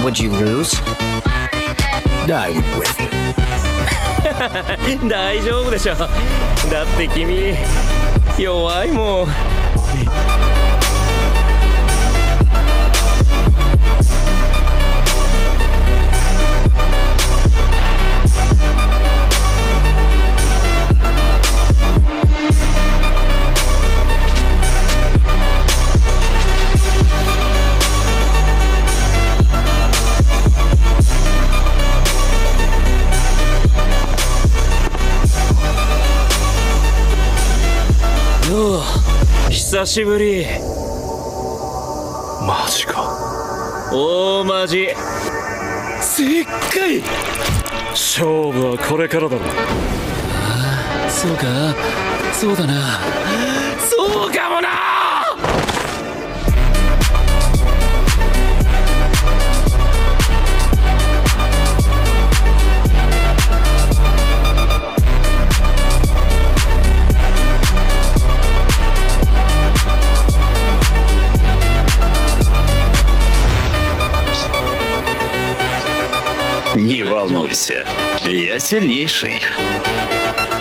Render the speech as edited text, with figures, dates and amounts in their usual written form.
Would you lose? I would win. 大丈夫でしょ。だって君弱いもん。久しぶり。 マジか。 大マジ。正解。 勝負はこれからだろ。 そうか、そうだな。そうかもな。 Не волнуйся, я сильнейший.